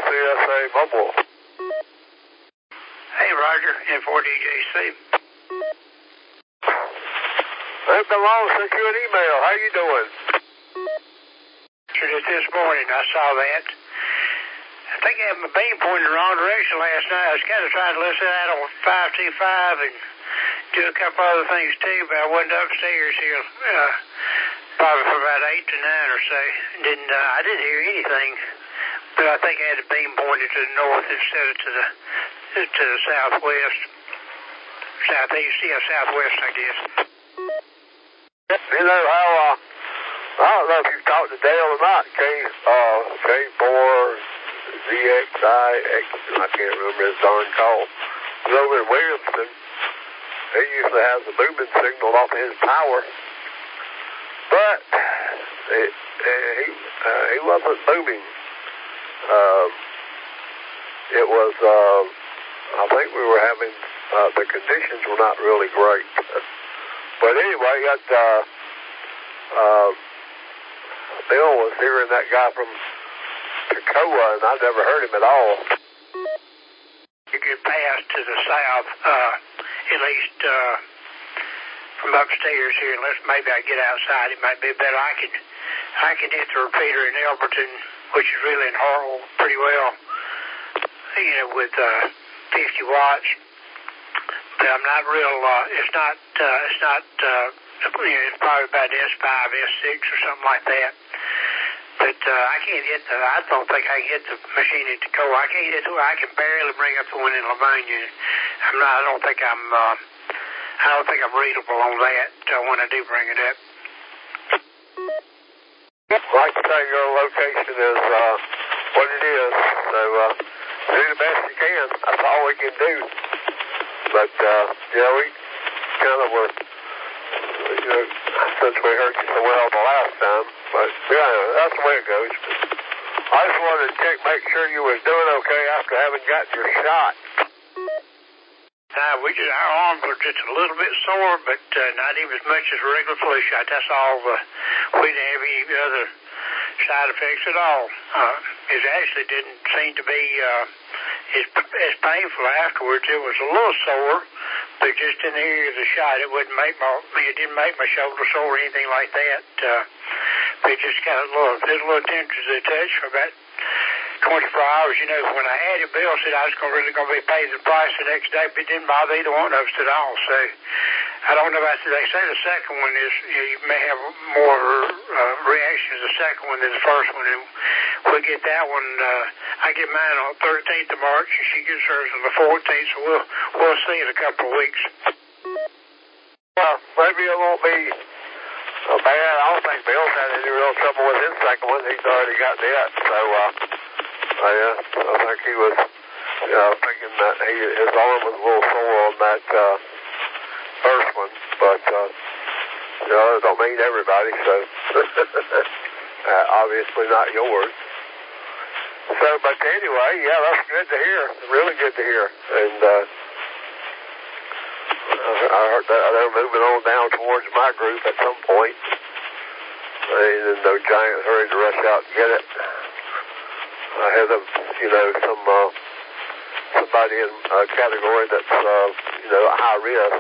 CSA Mobile. Hey, Roger, N4DJC. It's been long since you an email. How you doing? This morning, I saw that. I think I had my beam pointed in the wrong direction last night. I was kind of trying to listen that on 525 and do a couple other things too, but I wasn't upstairs here probably for about 8 to 9 or so. I didn't hear anything, but I think I had the beam pointed to the north instead of to the southwest, southeast, southwest, I guess. You know how, I don't know if you've talked to Dale or not, K4ZXIX, I can't remember his darn call. He's over in Williamston. He usually has the movement signal off of his power. But he wasn't moving. It was, I think we were having, the conditions were not really great. But anyway, Bill was hearing that guy from Toccoa, and I never heard him at all. You get past to the south, at least from upstairs here, unless maybe I get outside, it might be better. I can hit the repeater in Elberton, which is really in Harwell pretty well, with 50 watts. But I'm not real, it's probably about S5, S6 or something like that. But I can't I don't think I can hit the machine in Toccoa. I can't hit I can barely bring up the one in Livonia. I don't think I'm readable on that when I do bring it up. Like I say, your location is what it is. So do the best you can. That's all we can do. But we kind of were, since we heard you so well the last time. But that's the way it goes. I just wanted to make sure you was doing okay after having got your shot. Our arms were just a little bit sore, but not even as much as a regular flu shot. That's all. We didn't have any other side effects at all. It actually didn't seem to be as painful afterwards. It was a little sore, but just in the area of the shot, it didn't make my shoulder sore or anything like that. But it just kind of there's a little tender to the touch for about 24 hours. When I had it, Bill said I was really going to be paying the price the next day, but it didn't bother either one of us at all. So I don't know about they say the second one is, you may have more reaction to the second one than the first one. And we'll get that one, I get mine on the 13th of March, and she gets hers on the 14th, so we'll see in a couple of weeks. Well, maybe it won't be bad. I don't think Bill's had any real trouble with his second one. He's already got that. So, I think he was, thinking that his arm was a little sore on that first one. But, it don't mean everybody, so obviously not yours. So, but anyway, that's good to hear. Really good to hear. And I heard that they're moving on down towards my group at some point. Ain't in no giant hurry to rush out and get it. I had somebody in a category that's high risk.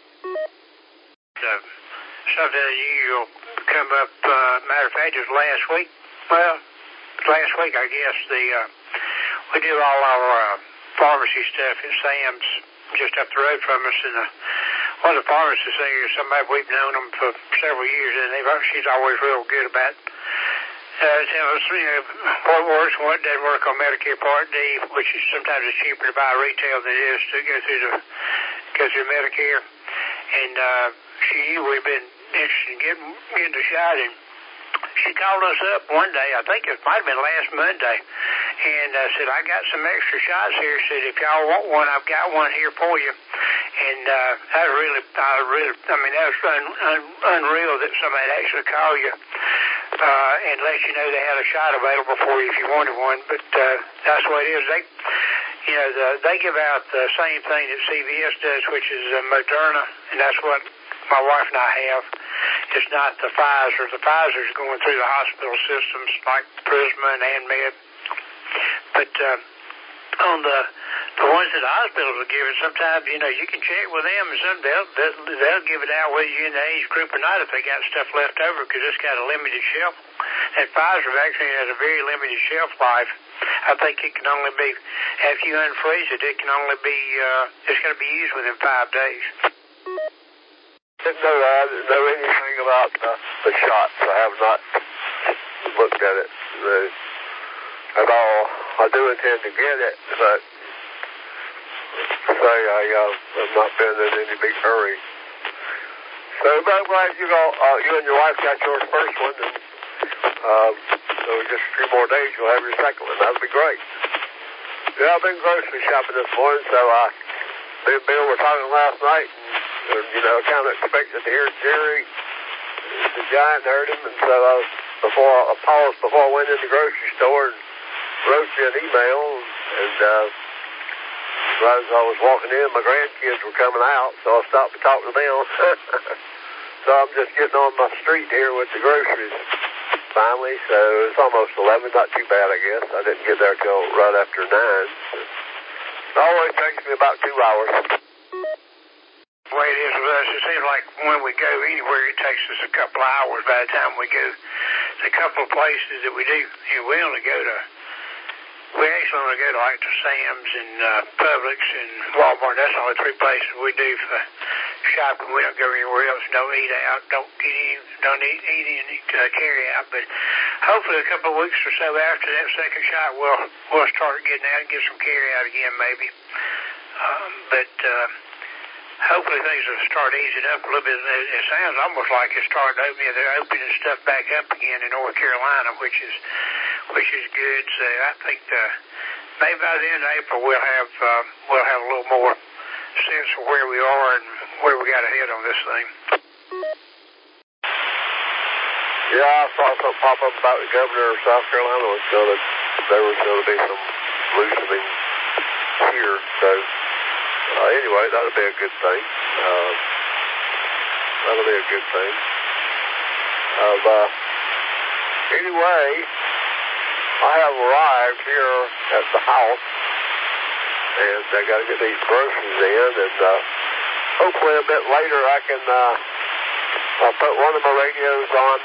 Something unusual come up. Matter of fact, it was last week. Well, last week I guess we do all our pharmacy stuff at Sam's just up the road from us, and one of the pharmacists there is somebody we've known them for several years, and she's always real good about telling us what works and what doesn't work on Medicare Part D, which is sometimes it's cheaper to buy retail than it is to go through Medicare. And we've been interested in getting the shot, and she called us up one day, I think it might have been last Monday, and said, I got some extra shots here. Said, if y'all want one, I've got one here for you. And that was unreal that somebody actually call you and let you know they had a shot available for you if you wanted one. But that's what it is. They give out the same thing that CVS does, which is Moderna, and that's what my wife and I have. It's not the Pfizer. The Pfizer's going through the hospital systems like Prisma and ANMED. But on the ones that the hospitals are giving, sometimes, you know, you can check with them, and some they'll give it out whether you're in the age group or not if they got stuff left over, because it's got a limited shelf. That Pfizer vaccine has a very limited shelf life. I think it can only be, after you unfreeze it, it can only be, it's going to be used within 5 days. Didn't know anything about the shots. I have not looked at it at all. I do intend to get it, but say I've not been in any big hurry. So I'm glad you and your wife got yours first one, and so just a few more days you'll have your second one. That'll be great. Yeah, I've been grocery shopping this morning, so me and Bill were talking last night, and you know, kind of expected to hear Jerry, the giant, heard him, and so I paused before I went in the grocery store and wrote you an email, and right as I was walking in, my grandkids were coming out, so I stopped to talk to them. So I'm just getting on my street here with the groceries finally, so it's almost 11, not too bad, I guess. I didn't get there till right after 9. It always takes me about 2 hours. The way it is with us, it seems like when we go anywhere, it takes us a couple of hours by the time we go. There's a couple of places that we do, and we actually only go to like to Sam's and Publix and Walmart. That's the only 3 places we do for shopping. We don't go anywhere else. Don't eat out. Don't eat any carry out. But hopefully a couple of weeks or so after that second shot, we'll start getting out and get some carry out again, maybe. But hopefully things will start easing up a little bit. It sounds almost like it's starting to open. They're opening stuff back up again in North Carolina, which is good. So I think maybe by the end of April we'll have a little more sense of where we are and where we got ahead on this thing. Yeah, I saw something pop up about the governor of South Carolina there was going to be some loosening here. So anyway, that'll be a good thing. Anyway, I have arrived here at the house, and I got to get these groceries in, and hopefully a bit later I can I'll put one of my radios on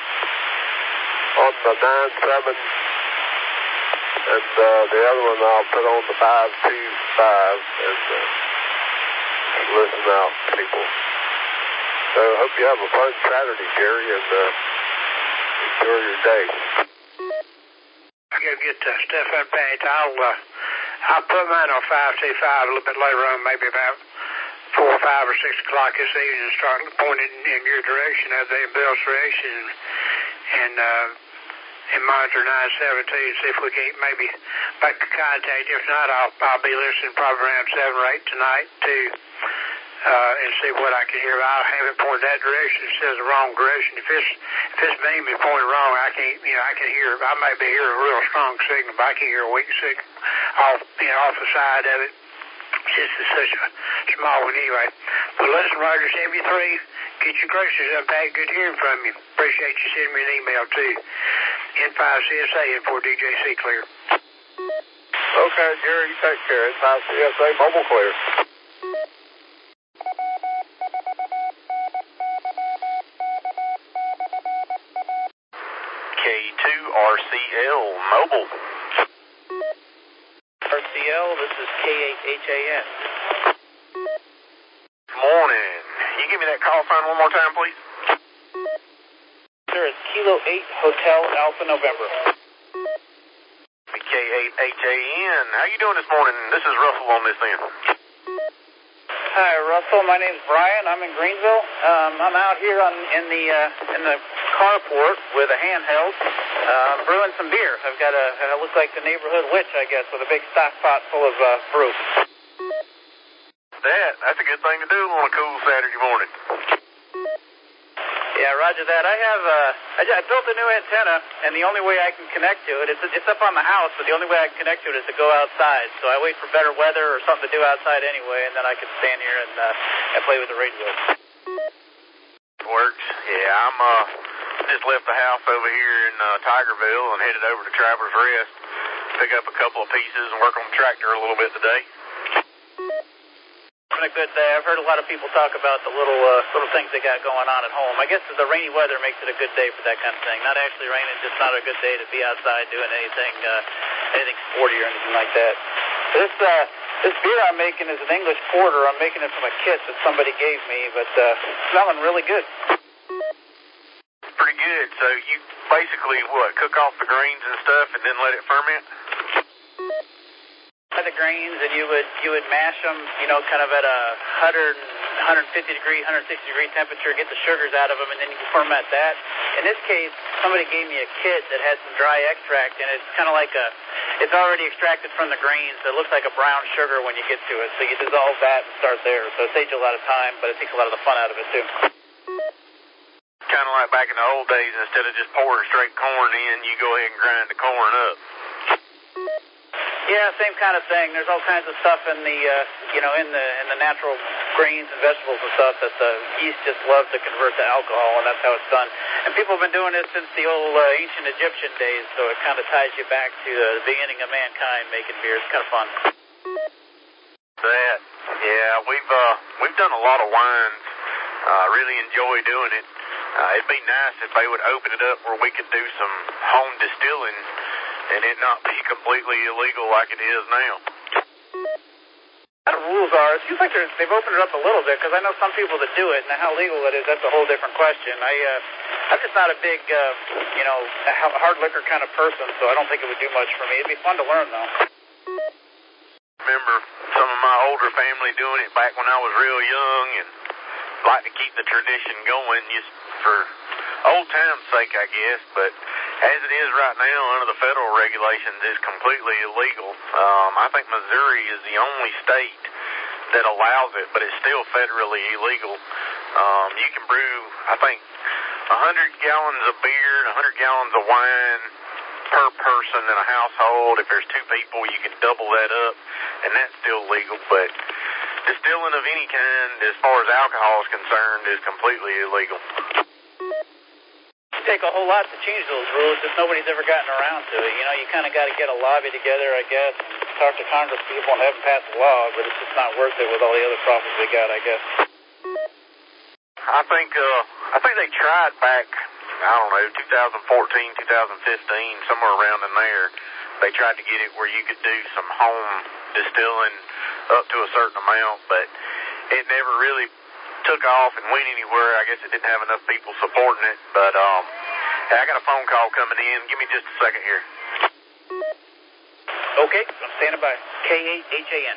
the 9.7, and the other one I'll put on the 5.25 and listen out, people. So I hope you have a fun Saturday, Jerry, and enjoy your day. I gotta get stuff unpacked. I'll put mine on 525 a little bit later on, maybe about 4 or 5 or 6 o'clock this evening, and start pointing in your direction as they Bill's direction, and monitor 917 and see if we can't maybe make a contact. If not, I'll be listening probably around 7 or 8 tonight too, and see what I can hear. I'll have it pointed that direction instead of the wrong direction. If it's beam is pointed wrong, I can't, I can hear. I may be hearing a real strong signal, but I can hear a weak signal off the side of it. Since it's such a small one anyway. But listen, Roger 73, get your groceries unpacked. Good hearing from you. Appreciate you sending me an email too. N5CSA and for DJC clear. Okay, Jerry, you take care. N5CSA mobile clear. K2RCL mobile. RCL, this is K8HAN. Morning. Can you give me that call sign one more time, please? Sir, it's Kilo 8 Hotel Alpha November. K8HAN. How you doing this morning? This is Russell on this end. Hi, Russell. My name's Brian. I'm in Greensville. I'm out here in the carport with a handheld, brewing some beer. I've got I look like the neighborhood witch, I guess, with a big stock pot full of brew. That's a good thing to do on a cool Saturday morning. Yeah, roger that. I built a new antenna, and the only way I can connect to it, it's up on the house, but the only way I can connect to it is to go outside. So I wait for better weather or something to do outside anyway, and then I can stand here and play with the radio. Works. Yeah, I'm just left the house over here in Tigerville and headed over to Travelers Rest. pick up a couple of pieces and work on the tractor a little bit today. Been a good day. I've heard a lot of people talk about the little things they got going on at home. I guess the rainy weather makes it a good day for that kind of thing. Not actually raining, just not a good day to be outside doing anything sporty or anything like that. This beer I'm making is an English porter. I'm making it from a kit that somebody gave me, but smelling really good. Pretty good. So you basically, cook off the grains and stuff and then let it ferment? The grains, and you would mash them, kind of at a 150 degree, 160 degree temperature, get the sugars out of them, and then you can ferment that. In this case, somebody gave me a kit that had some dry extract, and it's kind of like it's already extracted from the grains, so it looks like a brown sugar when you get to it. So you dissolve that and start there. So it saves you a lot of time, but it takes a lot of the fun out of it too. Kind of like back in the old days, instead of just pouring straight corn in, you go ahead and grind the corn up. Yeah, same kind of thing. There's all kinds of stuff in the, in the natural grains and vegetables and stuff that the yeast just loves to convert to alcohol, and that's how it's done. And people have been doing this since the old ancient Egyptian days, so it kind of ties you back to the beginning of mankind making beer. It's kind of fun. We've done a lot of wines. Really enjoy doing it. It'd be nice if they would open it up where we could do some home distilling and it not be completely illegal like it is now. The rules are, it seems like they've opened it up a little bit, because I know some people that do it, and how legal it is, that's a whole different question. I'm just not a big, hard liquor kind of person, so I don't think it would do much for me. It'd be fun to learn, though. Remember some of my older family doing it back when I was real young, and like to keep the tradition going just for old time's sake, I guess, but as it is right now, under the federal regulations, it's completely illegal. I think Missouri is the only state that allows it, but it's still federally illegal. You can brew, I think, 100 gallons of beer and 100 gallons of wine per person in a household. If there's two people, you can double that up, and that's still legal. But distilling of any kind, as far as alcohol is concerned, is completely illegal. Take a whole lot to change those rules, just nobody's ever gotten around to it. You kind of got to get a lobby together, I guess, and talk to Congress people and have them pass a law, but it's just not worth it with all the other problems we got, I guess. I think they tried back, 2014, 2015, somewhere around in there. They tried to get it where you could do some home distilling up to a certain amount, but it never really took off and went anywhere. I guess it didn't have enough people supporting it, but hey, I got a phone call coming in. Give me just a second here. Okay, I'm standing by. K8HAN.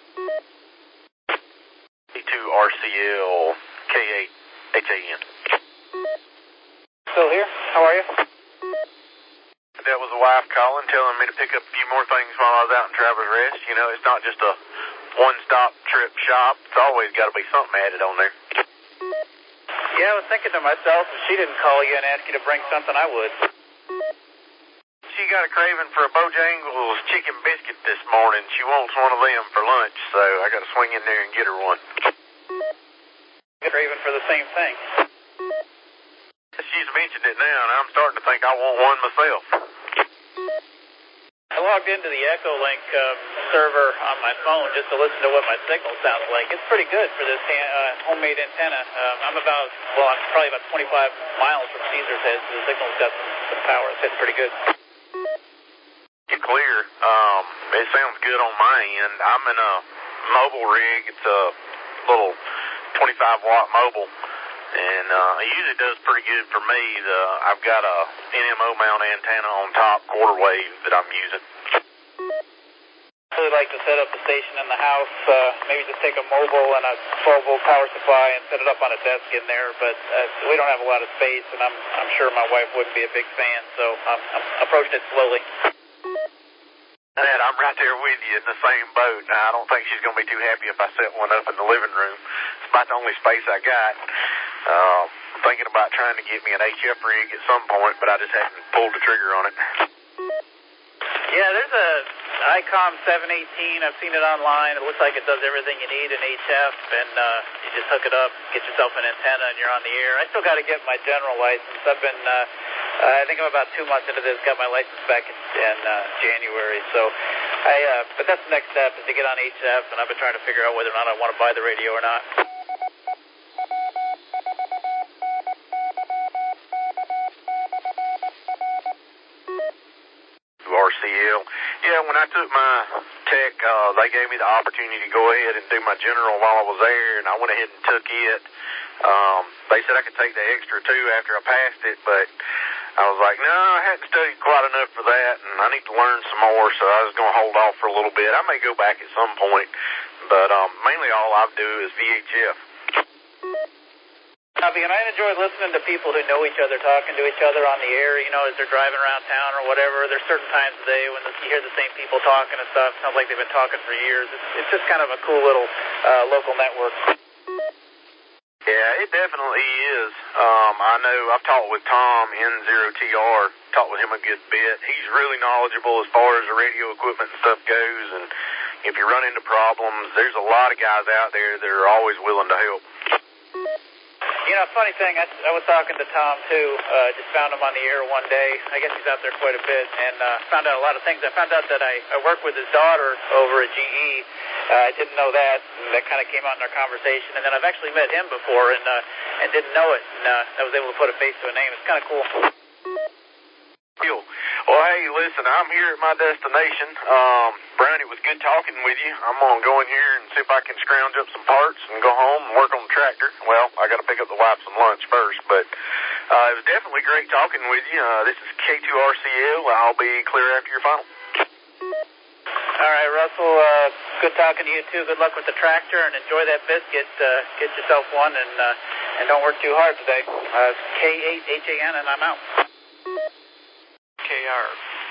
C2RCL K8HAN. Still here? How are you? That was the wife calling, telling me to pick up a few more things while I was out in Travelers Rest. It's not just a one-stop trip shop. It's always got to be something added on there. Yeah, I was thinking to myself, if she didn't call you and ask you to bring something, I would. She got a craving for a Bojangles chicken biscuit this morning. She wants one of them for lunch, so I got to swing in there and get her one. Craving for the same thing. She's mentioned it now, and I'm starting to think I want one myself. I logged into the Echolink server on my phone just to listen to what my signal sounds like. It's pretty good for this homemade antenna. I'm probably about 25 miles from Caesar's Head, so the signal's got some power. It's hitting pretty good. It's clear. It sounds good on my end. I'm in a mobile rig. It's a little 25-watt mobile, and it usually does pretty good for me. I've got a NMO mount antenna on top, quarter wave, that I'm using. I really like to set up the station in the house, maybe just take a mobile and a 12-volt power supply and set it up on a desk in there, but we don't have a lot of space, and I'm sure my wife wouldn't be a big fan, so I'm approaching it slowly. Dad, I'm right there with you in the same boat. Now, I don't think she's going to be too happy if I set one up in the living room. It's about the only space I got. I'm thinking about trying to get me an HF rig at some point, but I just haven't pulled the trigger on it. Yeah, there's a ICOM 718. I've seen it online. It looks like it does everything you need in HF, and you just hook it up, get yourself an antenna, and you're on the air. I still got to get my general license. I've been I think I'm about 2 months into this. Got my license back in January. So, but that's the next step is to get on HF, and I've been trying to figure out whether or not I want to buy the radio or not. RCL. Yeah, when I took my tech, they gave me the opportunity to go ahead and do my general while I was there, and I went ahead and took it. They said I could take the extra too after I passed it, but I was like, no, I hadn't studied quite enough for that, and I need to learn some more, so I was going to hold off for a little bit. I may go back at some point, but mainly all I do is VHF. And I enjoy listening to people who know each other, talking to each other on the air, you know, as they're driving around town or whatever. There's certain times of the day when you hear the same people talking and stuff. It sounds like they've been talking for years. It's just kind of a cool little local network. Yeah, it definitely is. I know I've talked with Tom, N0TR, talked with him a good bit. He's really knowledgeable as far as the radio equipment and stuff goes, and if you run into problems, there's a lot of guys out there that are always willing to help. You know, funny thing, I was talking to Tom, too. Just found him on the air one day. I guess he's out there quite a bit, and found out a lot of things. I found out that I work with his daughter over at GE. I didn't know that, and that kind of came out in our conversation. And then I've actually met him before and didn't know it, and I was able to put a face to a name. It's kind of cool. Well, hey, listen, I'm here at my destination. Brian, it was good talking with you. I'm going to go in here and see if I can scrounge up some parts and go home and work on the tractor. Well, I got to pick up the wife some lunch first, but it was definitely great talking with you. This is K2RCL. I'll be clear after your final. All right, Russell, good talking to you, too. Good luck with the tractor, and enjoy that biscuit. Get yourself one, and don't work too hard today. K8HAN, and I'm out. KR.